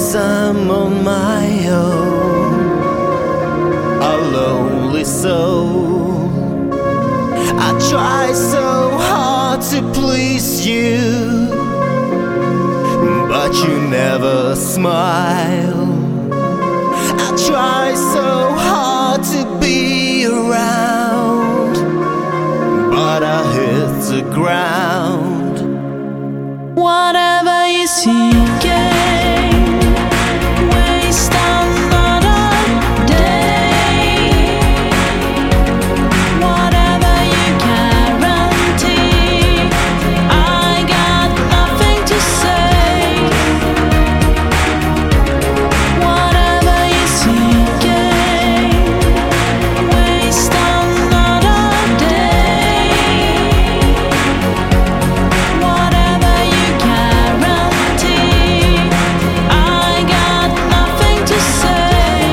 'cause I'm on my own, a lonely soul. I try so hard to please you, but you never smile. I try so hard to be around, but I hit the ground. Whatever you seeking, waste another day. Whatever you guarantee, I got nothing to say. Whatever you seeking, waste another day. Whatever you guarantee, I got nothing to say.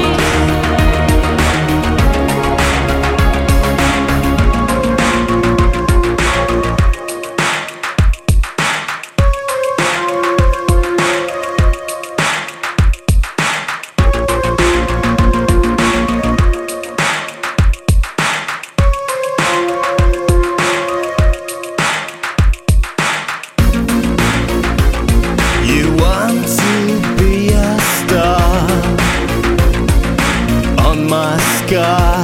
You want to be a star on my sky.